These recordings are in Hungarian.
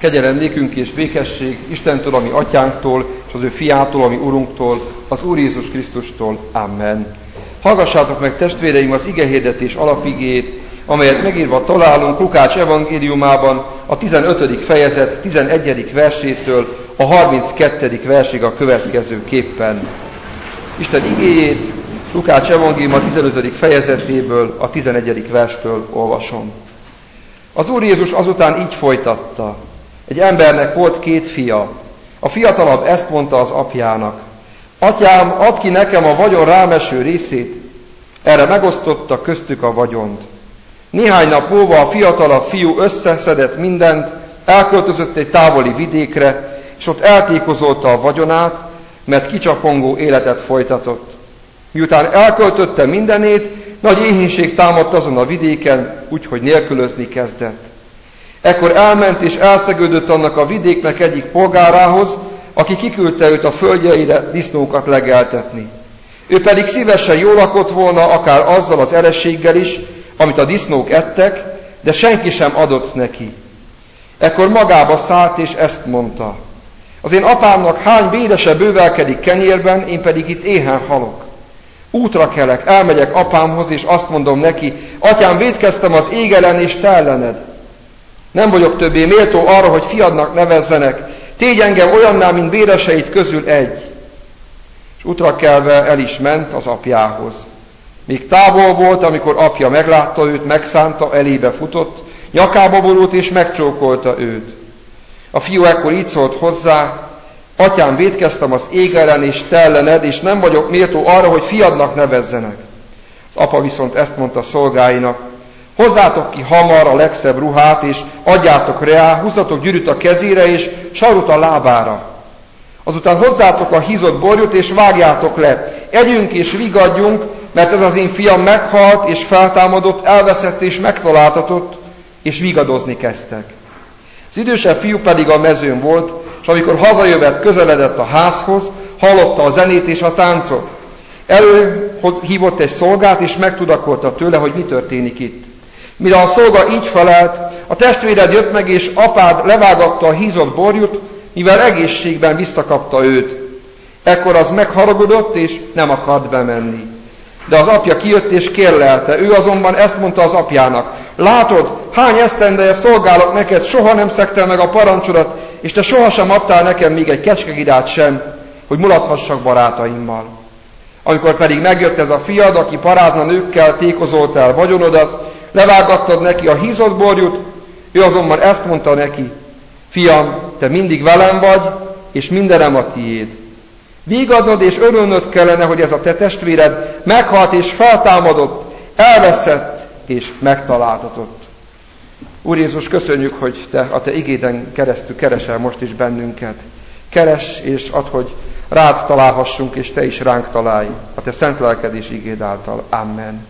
Kegyelem nékünk és békesség Istentől, ami atyánktól, és az ő fiától, ami Urunktól, az Úr Jézus Krisztustól. Amen. Hallgassátok meg, testvéreim, az igehirdetés alapigét, amelyet megírva találunk Lukács evangéliumában a 15. fejezet 11. versétől a 32. versig a következőképpen. Isten igéjét Lukács evangélium a 15. fejezetéből a 11. verstől olvasom. Az Úr Jézus azután így folytatta. Egy embernek volt 2 fia. A fiatalabb ezt mondta az apjának: Atyám, add ki nekem a vagyon rámeső részét. Erre megosztotta köztük a vagyont. Néhány nap múlva a fiatalabb fiú összeszedett mindent, elköltözött egy távoli vidékre, és ott eltékozolta a vagyonát, mert kicsapongó életet folytatott. Miután elköltötte mindenét, nagy éhínség támadt azon a vidéken, úgyhogy nélkülözni kezdett. Ekkor elment és elszegődött annak a vidéknek egyik polgárához, aki kiküldte őt a földjeire disznókat legeltetni. Ő pedig szívesen jól lakott volna, akár azzal az erességgel is, amit a disznók ettek, de senki sem adott neki. Ekkor magába szállt és ezt mondta: az én apámnak hány bédese bővelkedik kenyérben, én pedig itt éhen halok. Útra kelek, elmegyek apámhoz, és azt mondom neki: Atyám, vétkeztem az ég ellen és te ellened. Nem vagyok többé méltó arra, hogy fiadnak nevezzenek. Tégy engem olyanná, mint béreseit közül egy. És útra kelve el is ment az apjához. Még távol volt, amikor apja meglátta őt, megszánta, elébe futott, nyakába borult és megcsókolta őt. A fiú ekkor így szólt hozzá: Atyám, vétkeztem az ég ellen és te ellened, és nem vagyok méltó arra, hogy fiadnak nevezzenek. Az apa viszont ezt mondta szolgáinak: hozzátok ki hamar a legszebb ruhát, és adjátok rá, húzzatok gyűrűt a kezére, és sarut a lábára. Azután hozzátok a hízott borjút, és vágjátok le. Együnk és vigadjunk, mert ez az én fiam meghalt, és feltámadott, elveszett és megtaláltatott, és vigadozni kezdtek. Az idősebb fiú pedig a mezőn volt, és amikor hazajövett, közeledett a házhoz, hallotta a zenét és a táncot. Előhívott egy szolgát, és megtudakolta tőle, hogy mi történik itt. Mire a szolga így felelt: a testvéred jött meg, és apád levágatta a hízott borjút, mivel egészségben visszakapta őt. Ekkor az megharagudott, és nem akart bemenni. De az apja kijött és kérlelte. Ő azonban ezt mondta az apjának: látod, hány esztendeje szolgálok neked, soha nem szegtem meg a parancsodat, és te sohasem adtál nekem még egy kecskegidát sem, hogy mulathassak barátaimmal. Amikor pedig megjött ez a fiad, aki parázna nőkkel tékozolt el vagyonodat, levágattad neki a hízott borjút, ő azonban ezt mondta neki: fiam, te mindig velem vagy, és mindenem a tiéd. Vígadnod és örülnöd kellene, hogy ez a te testvéred meghalt és feltámadott, elveszett és megtaláltatott. Úr Jézus, köszönjük, hogy te a te igéden keresztül keresel most is bennünket. Keres és add, hogy rád találhassunk, és te is ránk találj, a te szent lelked és igéd által. Amen.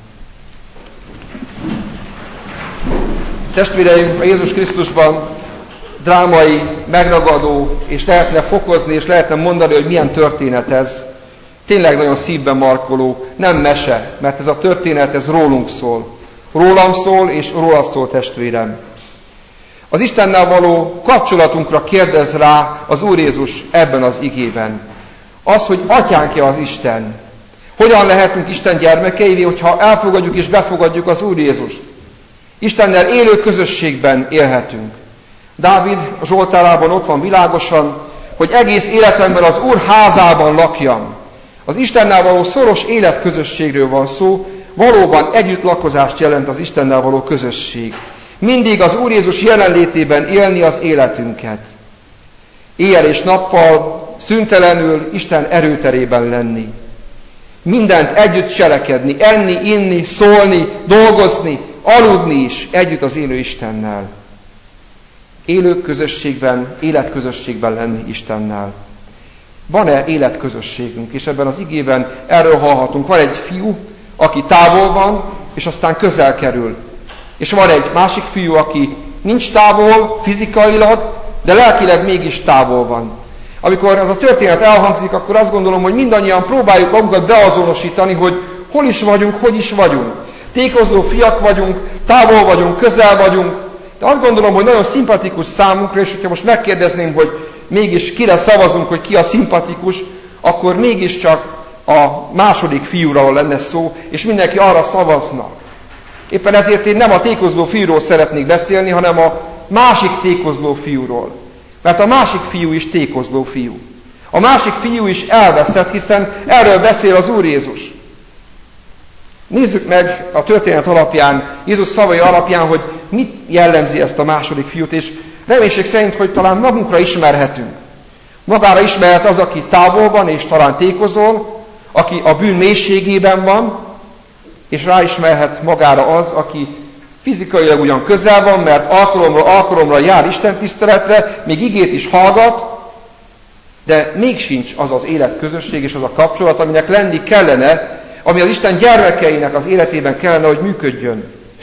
Testvéreim, a Jézus Krisztusban drámai, megragadó, és lehetne fokozni, és lehetne mondani, hogy milyen történet ez. Tényleg nagyon szívben markoló, nem mese, mert ez a történet, ez rólunk szól. Rólam szól, és rólad szól, testvérem. Az Istennel való kapcsolatunkra kérdez rá az Úr Jézus ebben az igében. Az, hogy atyánk-e az Isten. Hogyan lehetünk Isten gyermekeivé, hogyha elfogadjuk és befogadjuk az Úr Jézust. Istennel élő közösségben élhetünk. Dávid Zsoltárában ott van világosan, hogy egész életemben az Úr házában lakjam. Az Istennel való szoros életközösségről van szó, valóban együttlakozást jelent az Istennel való közösség. Mindig az Úr Jézus jelenlétében élni az életünket. Éjjel és nappal, szüntelenül Isten erőterében lenni. Mindent együtt cselekedni, enni, inni, szólni, dolgozni, aludni is együtt az élő Istennel. Élő közösségben, életközösségben lenni Istennel. Van-e életközösségünk? És ebben az igében erről hallhatunk. Van egy fiú, aki távol van, és aztán közel kerül. És van egy másik fiú, aki nincs távol fizikailag, de lelkileg mégis távol van. Amikor ez a történet elhangzik, akkor azt gondolom, hogy mindannyian próbáljuk magunkat beazonosítani, hogy hol is vagyunk, hogy is vagyunk. Tékozó fiak vagyunk, távol vagyunk, közel vagyunk, de azt gondolom, hogy nagyon szimpatikus számunkra, és hogyha most megkérdezném, hogy mégis kire szavazunk, hogy ki a szimpatikus, akkor mégiscsak a második fiúról lenne szó, és mindenki arra szavazna. Éppen ezért én nem a tékozló fiúról szeretnék beszélni, hanem a másik tékozló fiúról. Mert a másik fiú is tékozló fiú. A másik fiú is elveszett, hiszen erről beszél az Úr Jézus. Nézzük meg a történet alapján, Jézus szavai alapján, hogy mit jellemzi ezt a második fiút, és reménység szerint, hogy talán magunkra ismerhetünk. Magára ismerhet az, aki távol van, és talán tékozol, aki a bűn mélységében van, és ráismerhet magára az, aki fizikailag ugyan közel van, mert alkalomra jár istentiszteletre, még igét is hallgat, de még sincs az az életközösség és az a kapcsolat, aminek lenni kellene, ami az Isten gyermekeinek az életében kellene, hogy működjön.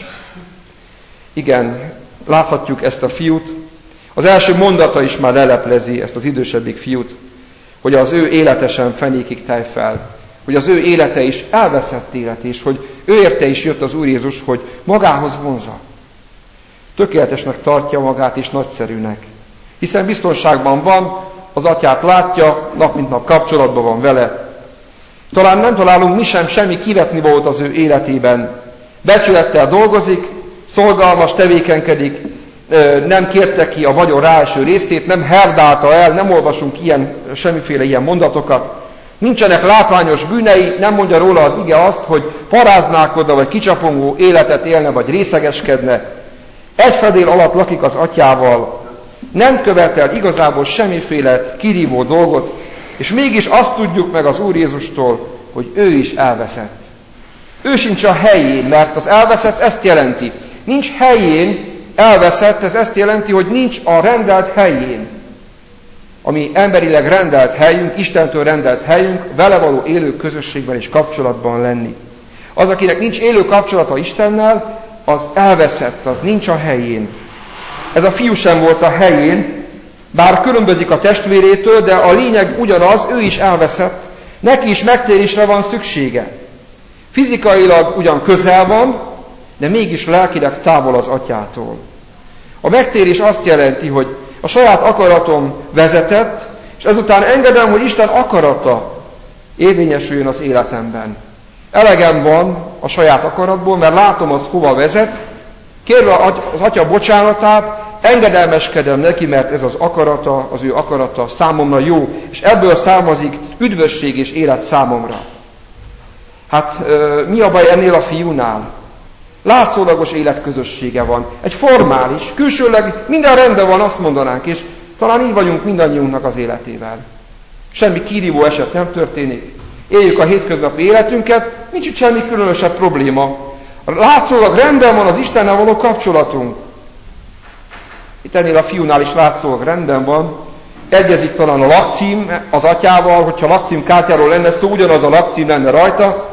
Igen, láthatjuk ezt a fiút. Az első mondata is már leleplezi ezt az idősebbik fiút, hogy az ő élete sem fenékig tej fel, hogy az ő élete is elveszett élet, és hogy ő érte is jött az Úr Jézus, hogy magához vonzza. Tökéletesnek tartja magát, és nagyszerűnek. Hiszen biztonságban van, az atyát látja, nap mint nap kapcsolatban van vele. Talán nem találunk mi sem semmi kivetnivalót az ő életében. Becsülettel dolgozik, szolgalmas, tevékenykedik, nem kérte ki a vagyon ráeső részét, nem herdálta el, nem olvasunk semmiféle ilyen mondatokat. Nincsenek látványos bűnei, nem mondja róla az ige azt, hogy paráználkodna, vagy kicsapongó életet élne, vagy részegeskedne. Egy fedél alatt lakik az atyával, nem követel igazából semmiféle kirívó dolgot, és mégis azt tudjuk meg az Úr Jézustól, hogy ő is elveszett. Ő sincs a helyén, mert az elveszett ezt jelenti. Nincs helyén, elveszett, ez ezt jelenti, hogy nincs a rendelt helyén. Ami emberileg rendelt helyünk, Istentől rendelt helyünk, vele való élő közösségben és kapcsolatban lenni. Az, akinek nincs élő kapcsolata Istennel, az elveszett, az nincs a helyén. Ez a fiú sem volt a helyén, bár különbözik a testvérétől, de a lényeg ugyanaz, ő is elveszett, neki is megtérésre van szüksége. Fizikailag ugyan közel van, de mégis lelkileg távol az atyától. A megtérés azt jelenti, hogy a saját akaratom vezetett, és ezután engedem, hogy Isten akarata érvényesüljön az életemben. Elegem van a saját akaratból, mert látom, az hova vezet, kérve az atya bocsánatát, engedelmeskedem neki, mert ez az akarata, az ő akarata számomra jó, és ebből származik üdvösség és élet számomra. Hát mi a baj ennél a fiúnál? Látszólagos életközössége van. Egy formális, külsőleg minden rendben van, azt mondanánk, és talán így vagyunk mindannyiunknak az életével. Semmi kirívó eset nem történik. Éljük a hétköznapi életünket, nincs itt semmi különösebb probléma. Látszólag rendben van az Istennel való kapcsolatunk. Itt ennél a fiúnál is látszólag rendben van. Egyezik talán a lakcím az atyával, hogyha lakcím kártyáról lenne szó, ugyanaz a lakcím lenne rajta.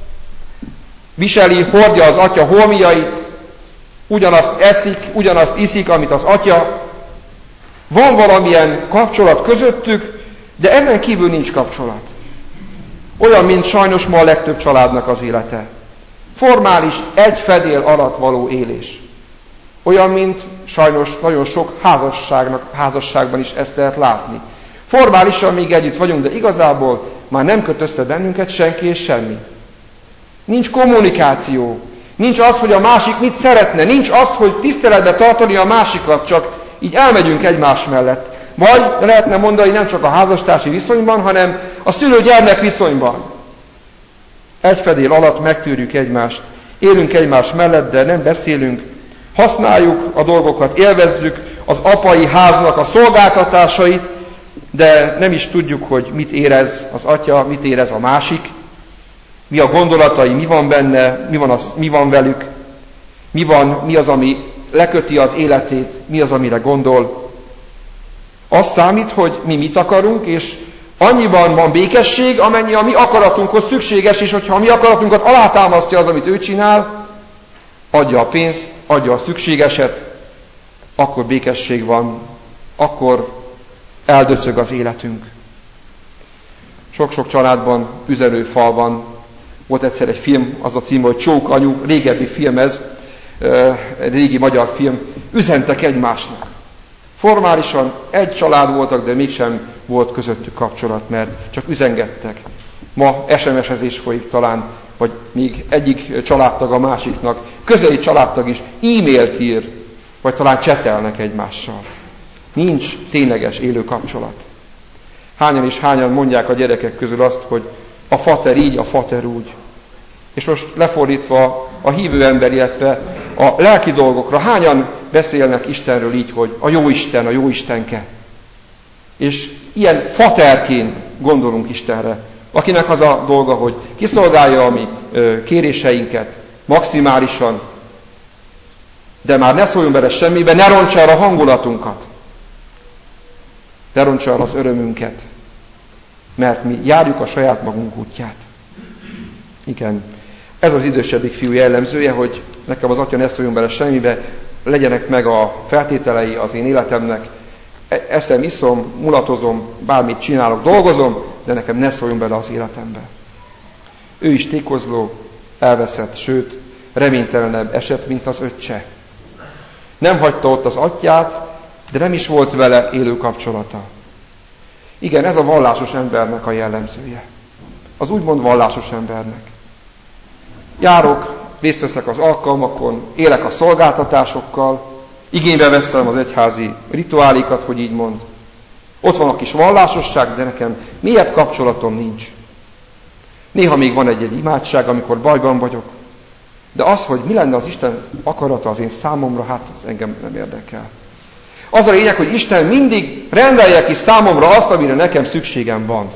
Viseli, hordja az atya holmiait, ugyanazt eszik, ugyanazt iszik, amit az atya. Van valamilyen kapcsolat közöttük, de ezen kívül nincs kapcsolat. Olyan, mint sajnos ma a legtöbb családnak az élete. Formális, egy fedél alatt való élés. Olyan, mint sajnos nagyon sok házasságban is ezt lehet látni. Formálisan még együtt vagyunk, de igazából már nem köt össze bennünket senki és semmi. Nincs kommunikáció. Nincs az, hogy a másik mit szeretne. Nincs az, hogy tiszteletbe tartani a másikat, csak így elmegyünk egymás mellett. Vagy lehetne mondani nem csak a házastársi viszonyban, hanem a szülő-gyermek viszonyban. Egy fedél alatt megtűrjük egymást. Élünk egymás mellett, de nem beszélünk. Használjuk a dolgokat, élvezzük az apai háznak a szolgáltatásait, de nem is tudjuk, hogy mit érez az atya, mit érez a másik, mi a gondolatai, mi van benne, mi van velük, mi az, ami leköti az életét, mi az, amire gondol. Az számít, hogy mi mit akarunk, és annyiban van békesség, amennyi a mi akaratunkhoz szükséges, és hogyha a mi akaratunkat alátámasztja az, amit ő csinál, adja a pénzt, adja a szükségeset, akkor békesség van, akkor eldöcög az életünk. Sok-sok családban, üzenőfalban volt egyszer egy film, az a címe, hogy Csók anyu, régebbi film ez. régi magyar film, üzentek egymásnak. Formálisan egy család voltak, de mégsem volt közöttük kapcsolat, mert csak üzengettek. Ma SMS-ezés folyik talán, vagy még egyik családtag a másiknak, közeli családtag is e-mailt ír, vagy talán csetelnek egymással. Nincs tényleges élő kapcsolat. Hányan és hányan mondják a gyerekek közül azt, hogy a fater így, a fater úgy. És most lefordítva a hívő ember, illetve a lelki dolgokra, hányan beszélnek Istenről így, hogy a jó Isten, a jó Istenke. És ilyen faterként gondolunk Istenre, akinek az a dolga, hogy kiszolgálja a mi kéréseinket maximálisan, de már ne szóljon bele semmibe, ne rontsa el a hangulatunkat, ne rontsa el az örömünket, mert mi járjuk a saját magunk útját. Igen, ez az idősebbik fiú jellemzője, hogy nekem az atya ne szóljon bele semmibe, legyenek meg a feltételei az én életemnek, eszem, iszom, mulatozom, bármit csinálok, dolgozom, de nekem ne szóljon bele az életembe. Ő is tékozló, elveszett, sőt, reménytelenebb esett, mint az öccse. Nem hagyta ott az atyát, de nem is volt vele élő kapcsolata. Igen, ez a vallásos embernek a jellemzője. Az úgymond vallásos embernek. Járok, részt veszek az alkalmakon, élek a szolgáltatásokkal, igénybe veszem az egyházi rituálikat, hogy így mond. Ott van a kis vallásosság, de nekem mélyebb kapcsolatom nincs. Néha még van egy imádság, amikor bajban vagyok, de az, hogy mi lenne az Isten akarata az én számomra, hát az engem nem érdekel. Az a lényeg, hogy Isten mindig rendelje ki számomra azt, amire nekem szükségem van.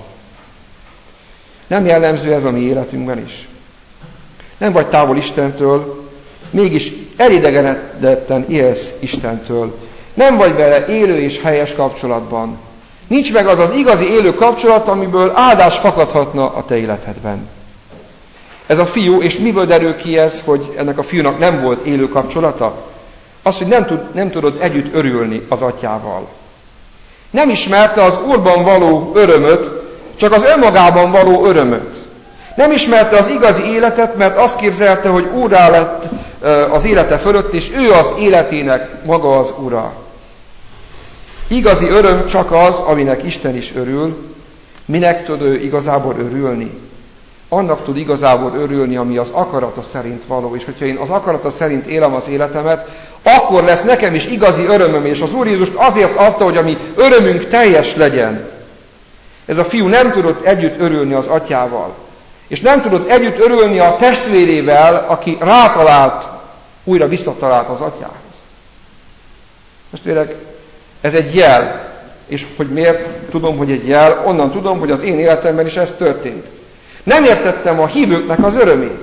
Nem jellemző ez a mi életünkben is? Nem vagy távol Istentől, mégis elidegenedetten élsz Istentől. Nem vagy vele élő és helyes kapcsolatban. Nincs meg az az igazi élő kapcsolat, amiből áldás fakadhatna a te életedben. Ez a fiú, és miből derül ki ez, hogy ennek a fiúnak nem volt élő kapcsolata? Az, hogy nem tudott együtt örülni az atyával. Nem ismerte az Úrban való örömöt, csak az önmagában való örömöt. Nem ismerte az igazi életet, mert azt képzelte, hogy úrrá lett az élete fölött, és ő az életének maga az ura. Igazi öröm csak az, aminek Isten is örül. Minek tud ő igazából örülni? Annak tud igazából örülni, ami az akarata szerint való. És hogyha én az akarata szerint élem az életemet, akkor lesz nekem is igazi örömöm, és az Úr Jézust azért adta, hogy a mi örömünk teljes legyen. Ez a fiú nem tudott együtt örülni az atyával. És nem tudott együtt örülni a testvérével, aki rátalált, újra visszatalált az atyához. Testvérek, ez egy jel. És hogy miért tudom, hogy egy jel? Onnan tudom, hogy az én életemben is ez történt. Nem értettem a hívőknek az örömét.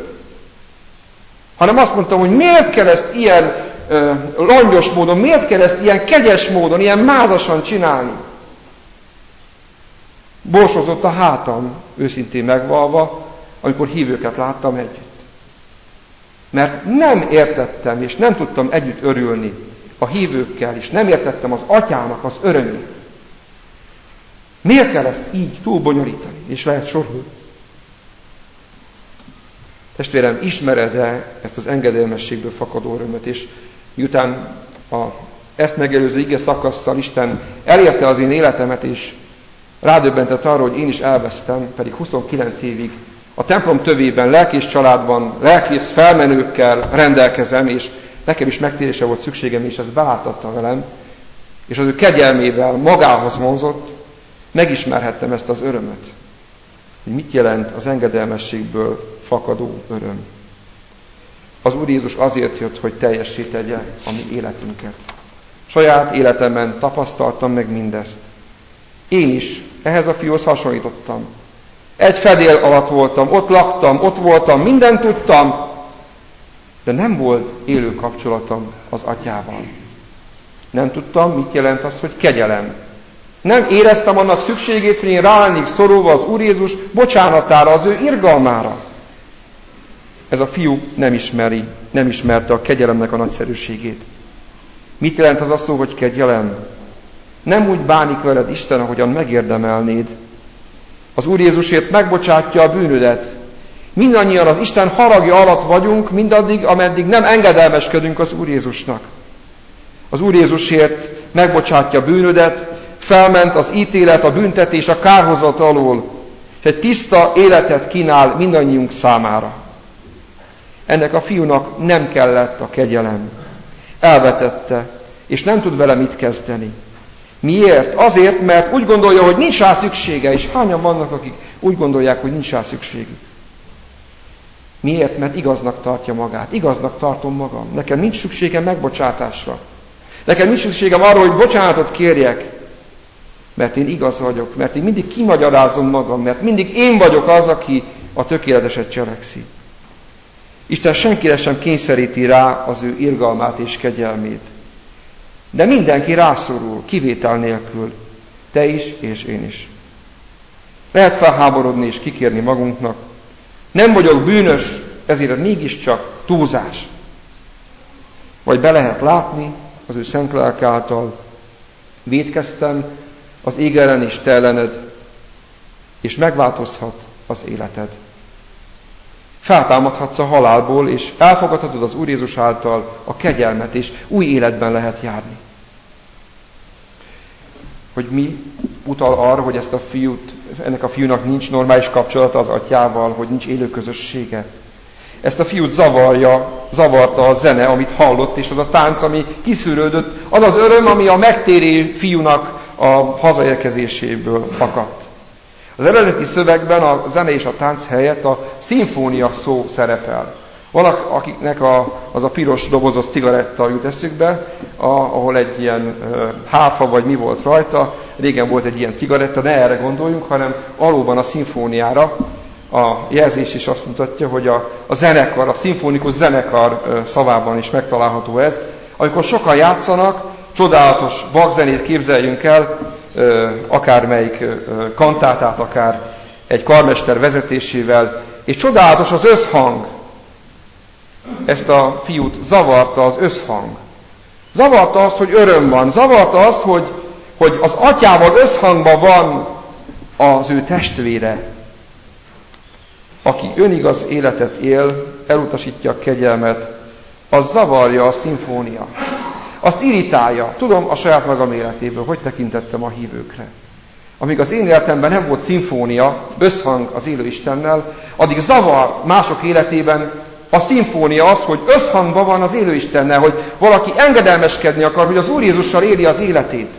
Hanem azt mondtam, hogy miért kell ezt ilyen langyos módon, miért kell ezt ilyen kegyes módon, ilyen mázasan csinálni. Borsozott a hátam, őszintén megvalva, amikor hívőket láttam együtt. Mert nem értettem, és nem tudtam együtt örülni a hívőkkel, és nem értettem az atyának az örömét. Miért kell ezt így túlbonyolítani? És lehet sorolni. Testvérem, ismered-e ezt az engedelmességből fakadó örömöt? És miután ezt megelőző ige szakasszal Isten elérte az én életemet, és rádöbbentett arra, hogy én is elvesztem, pedig 29 évig a templom tövében, lelkész családban, lelkész felmenőkkel rendelkezem, és nekem is megtérése volt szükségem, és ezt beláttatta velem, és az ő kegyelmével magához vonzott, megismerhettem ezt az örömöt. Hogy mit jelent az engedelmességből fakadó öröm. Az Úr Jézus azért jött, hogy teljessé tegye a mi életünket. Saját életemben tapasztaltam meg mindezt. Én is ehhez a fiúhoz hasonlítottam. Egy fedél alatt voltam, ott laktam, ott voltam, mindent tudtam, de nem volt élő kapcsolatom az atyával. Nem tudtam, mit jelent az, hogy kegyelem. Nem éreztem annak szükségét, hogy én rá lennék szorulva az Úr Jézus bocsánatára, az ő irgalmára. Ez a fiú nem ismerte a kegyelemnek a nagyszerűségét. Mit jelent az a szó, hogy kegyelem? Nem úgy bánik veled Isten, ahogyan megérdemelnéd. Az Úr Jézusért megbocsátja a bűnödet, Mindannyian az Isten haragja alatt vagyunk, mindaddig, ameddig nem engedelmeskedünk az Úr Jézusnak. Az Úr Jézusért megbocsátja bűnödet, felment az ítélet, a büntetés, a kárhozat alól, és egy tiszta életet kínál mindannyiunk számára. Ennek a fiúnak nem kellett a kegyelem. Elvetette, és nem tud vele mit kezdeni. Miért? Azért, mert úgy gondolja, hogy nincs rá szüksége, és hányan vannak, akik úgy gondolják, hogy nincs rá szükségük. Miért? Mert igaznak tartja magát. Igaznak tartom magam. Nekem nincs szükségem megbocsátásra. Nekem nincs szükségem arra, hogy bocsánatot kérjek, mert én igaz vagyok, mert én mindig kimagyarázom magam, mert mindig én vagyok az, aki a tökéleteset cselekszi. Isten senkire sem kényszeríti rá az ő irgalmát és kegyelmét. De mindenki rászorul, kivétel nélkül. Te is, és én is. Lehet felháborodni és kikérni magunknak. Nem vagyok bűnös, ezért mégiscsak túlzás. Vagy be lehet látni az ő szent lelke által. Vétkeztem az ég ellen és te ellened, és megváltozhat az életed. Feltámadhatsz a halálból, és elfogadhatod az Úr Jézus által a kegyelmet, és új életben lehet járni. Hogy mi utal arra, hogy ennek a fiúnak nincs normális kapcsolata az atyával, hogy nincs élő közössége. Ezt a fiút zavarta a zene, amit hallott, és az a tánc, ami kiszűrődött, az az öröm, ami a megtérő fiúnak a hazaérkezéséből fakadt. Az eredeti szövegben a zene és a tánc helyett a szimfónia szó szerepel. Vannak, akiknek az a piros dobozos cigaretta jut eszükbe, ahol egy ilyen háfa vagy mi volt rajta. Régen volt egy ilyen cigaretta, ne erre gondoljunk, hanem valóban a szimfóniára. A jelzés is azt mutatja, hogy a zenekar, a szimfonikus zenekar szavában is megtalálható ez. Amikor sokan játszanak, csodálatos Bach-zenét képzeljünk el, akármelyik kantátát, akár egy karmester vezetésével, és csodálatos az összhang. Ezt a fiút zavarta az összhang. Zavarta azt, hogy öröm van. Zavarta azt, hogy az atyával összhangban van az ő testvére, aki önigaz életet él, elutasítja a kegyelmet, az zavarja a szimfónia. Azt irritálja. Tudom a saját magam életéből, hogy tekintettem a hívőkre. Amíg az én életemben nem volt szimfónia, összhang az élő Istennel, addig zavart mások életében a szimfónia az, hogy összhangban van az élő Istennel, hogy valaki engedelmeskedni akar, hogy az Úr Jézussal éli az életét.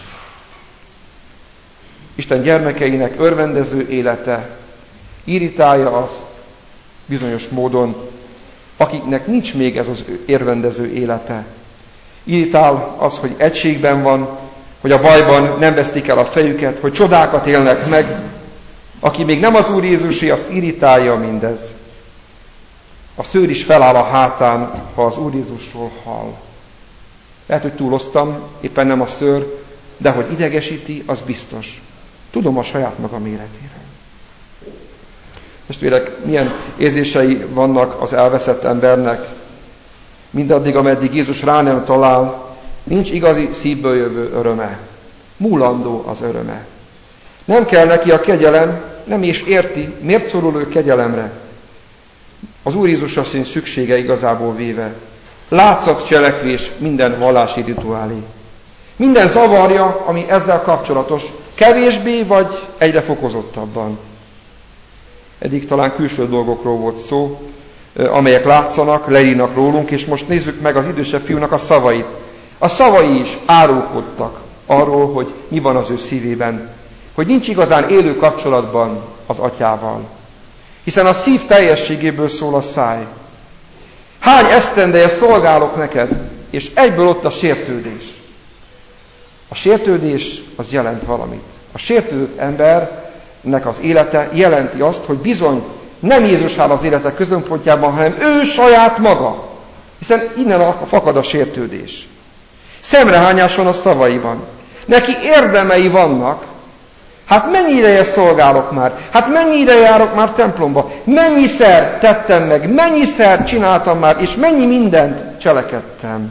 Isten gyermekeinek örvendező élete irritálja azt bizonyos módon, akiknek nincs még ez az örvendező élete. Irritál az, hogy egységben van, hogy a bajban nem vesztik el a fejüket, hogy csodákat élnek meg. Aki még nem az Úr Jézusé, azt irritálja mindez. A szőr is feláll a hátán, ha az Úr Jézusról hall. Lehet, hogy túloztam, éppen nem a szőr, de hogy idegesíti, az biztos. Tudom a saját magam életéről. Testvérek, milyen érzései vannak az elveszett embernek? Mindaddig, ameddig Jézus rá nem talál, nincs igazi szívből jövő öröme. Múlandó az öröme. Nem kell neki a kegyelem, nem is érti, miért szorul ő kegyelemre. Az Úr Jézusra sincs szüksége igazából véve. Látszat cselekvés minden vallási rituálé. Minden zavarja, ami ezzel kapcsolatos, kevésbé vagy egyre fokozottabban. Eddig talán külső dolgokról volt szó, amelyek látszanak, leírnak rólunk, és most nézzük meg az idősebb fiúnak a szavait. A szavai is árulkodtak arról, hogy mi van az ő szívében, hogy nincs igazán élő kapcsolatban az atyával. Hiszen a szív teljességéből szól a száj. Hány esztendeje szolgálok neked, és egyből ott a sértődés. A sértődés az jelent valamit. A sértődött embernek az élete jelenti azt, hogy bizony nem Jézus áll az élete középpontjában, hanem ő saját maga. Hiszen innen fakad a sértődés. Szemrehányás van a szavaiban. Neki érdemei vannak. Hát mennyi ideje szolgálok már? Hát mennyi ideje járok már templomba? Mennyiszer tettem meg? Mennyiszer csináltam már? És mennyi mindent cselekedtem?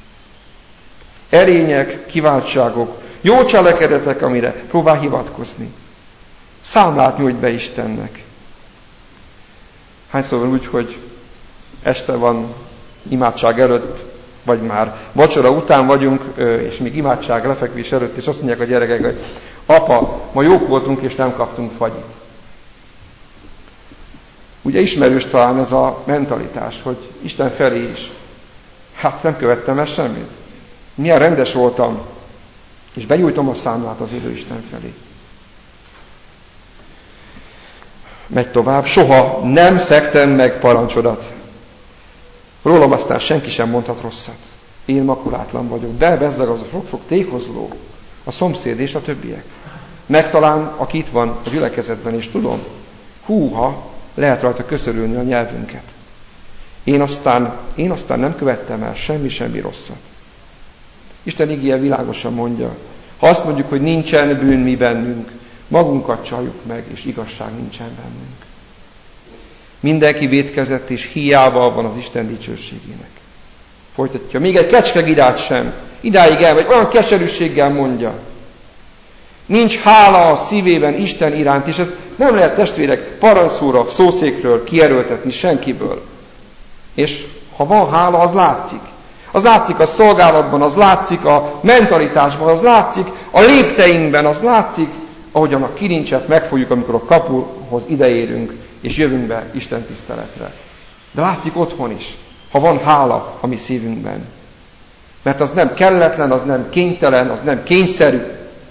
Erények, kiváltságok, jó cselekedetek, amire próbál hivatkozni. Számlát nyújt be Istennek. Hányszor van úgy, hogy este van imádság előtt, vagy már vacsora után vagyunk, és még imádság, lefekvés előtt, és azt mondják a gyerekek, hogy apa, ma jók voltunk, és nem kaptunk fagyit. Ugye ismerős talán ez a mentalitás, hogy Isten felé is. Hát nem követtem el semmit. Milyen rendes voltam, és benyújtom a számlát az élő Isten felé. Megy tovább, soha nem szegtem meg parancsodat. Rólam aztán senki sem mondhat rosszat. Én makulátlan vagyok, de bezzeg az a sok-sok tékozló, a szomszéd és a többiek. Megtalán, aki itt van a gyülekezetben, és tudom, húha, lehet rajta köszörülni a nyelvünket. Én aztán nem követtem el semmi rosszat. Isten igéje világosan mondja, ha azt mondjuk, hogy nincsen bűn mi bennünk, magunkat csaljuk meg, és igazság nincsen bennünk. Mindenki vétkezett, és hiába van az Isten dicsőségének. Folytatja, még egy kecskegidát sem. Idáig elmegy, olyan keserűséggel mondja. Nincs hála a szívében Isten iránt, és ezt nem lehet, testvérek, parancsóra, szószékről kierőltetni senkiből. És ha van hála, az látszik. Az látszik a szolgálatban, az látszik a mentalitásban, az látszik a lépteinkben, az látszik, ahogyan a kilincset megfogjuk, amikor a kapuhoz ideérünk, és jövünk be Isten tiszteletre. De látszik otthon is, ha van hála a mi szívünkben. Mert az nem kelletlen, az nem kénytelen, az nem kényszerű.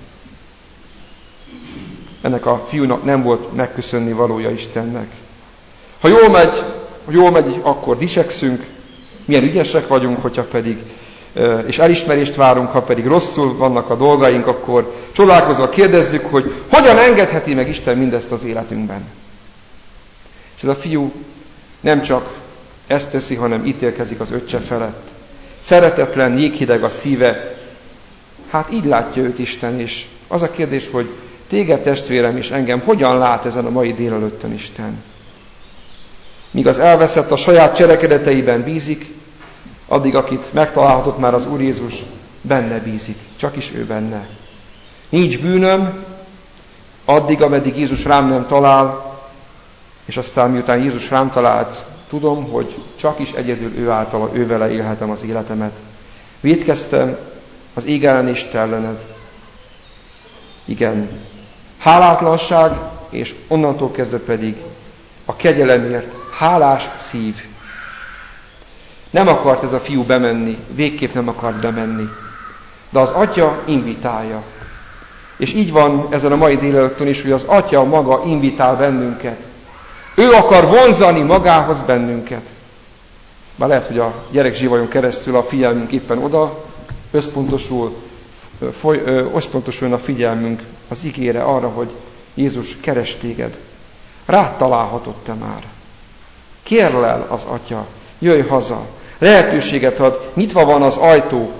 Ennek a fiúnak nem volt megköszönni valója Istennek. Ha jól megy, akkor dicsekszünk, milyen ügyesek vagyunk, hogyha pedig, és elismerést várunk, ha pedig rosszul vannak a dolgaink, akkor csodálkozva kérdezzük, hogy hogyan engedheti meg Isten mindezt az életünkben. És ez a fiú nem csak ezt teszi, hanem ítélkezik az öccse felett. Szeretetlen, jéghideg a szíve. Hát így látja őt Isten, és az a kérdés, hogy téged, testvérem, és engem hogyan lát ezen a mai délelőttön Isten? Míg az elveszett a saját cselekedeteiben bízik, addig, akit megtalálhatott már az Úr Jézus, benne bízik, csak is ő benne. Nincs bűnöm, addig, ameddig Jézus rám nem talál, és aztán miután Jézus rám talált, tudom, hogy csak is egyedül ő általa, ő vele élhetem az életemet. Vétkeztem az ég ellen és te ellened. Igen, hálátlanság, és onnantól kezdve pedig a kegyelemért hálás szív. Nem akart ez a fiú bemenni, végképp nem akart bemenni. De az atya invitálja. És így van ezen a mai délelőttön is, hogy az atya maga invitál bennünket. Ő akar vonzani magához bennünket. Már lehet, hogy a gyerekzsivajon keresztül a figyelmünk éppen oda összpontosuljon a figyelmünk az igére arra, hogy Jézus keres téged. Rád találhatott te már. Kérlel az atya, jöjj haza. Lehetőséget ad, nyitva van az ajtó.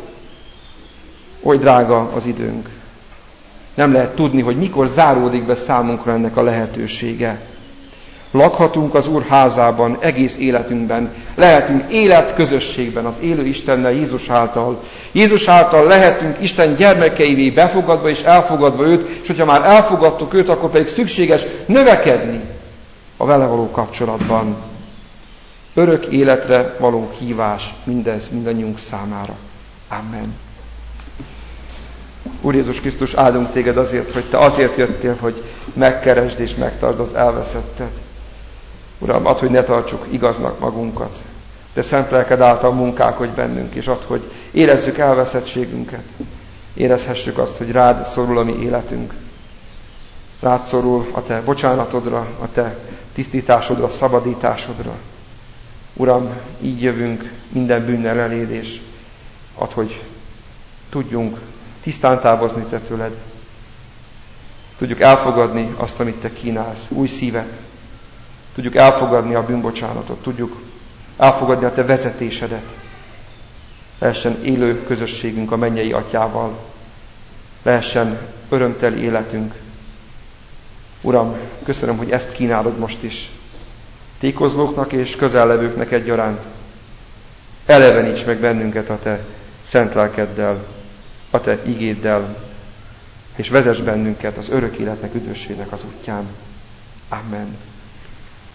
Oly drága az időnk. Nem lehet tudni, hogy mikor záródik be számunkra ennek a lehetősége. Lakhatunk az Úr házában egész életünkben. Lehetünk életközösségben az élő Istennel, Jézus által. Jézus által lehetünk Isten gyermekeivé befogadva és elfogadva őt, és hogyha már elfogadtuk őt, akkor pedig szükséges növekedni a vele való kapcsolatban. Örök életre való hívás mindez mindannyiunk számára. Amen. Úr Jézus Krisztus, áldunk téged azért, hogy te azért jöttél, hogy megkeresd és megtartsd az elveszettet. Uram, add, hogy ne tartsuk igaznak magunkat, de szent lelked által munkálkodj bennünk, és add, hogy érezzük elveszettségünket. Érezhessük azt, hogy rád szorul a mi életünk. Rád szorul a te bocsánatodra, a te tisztításodra, szabadításodra. Uram, így jövünk minden bűnnel eléd, és add, hogy tudjunk tisztán távozni te tőled. Tudjuk elfogadni azt, amit te kínálsz, új szívet. Tudjuk elfogadni a bűnbocsánatot, tudjuk elfogadni a te vezetésedet. Lehessen élő közösségünk a mennyei atyával. Lehessen örömteli életünk. Uram, köszönöm, hogy ezt kínálod most is. Tékozlóknak és közellevőknek egyaránt. Eleveníts meg bennünket a te szent lelkeddel, a te igéddel, és vezess bennünket az örök életnek, üdvösségnek az útján. Amen.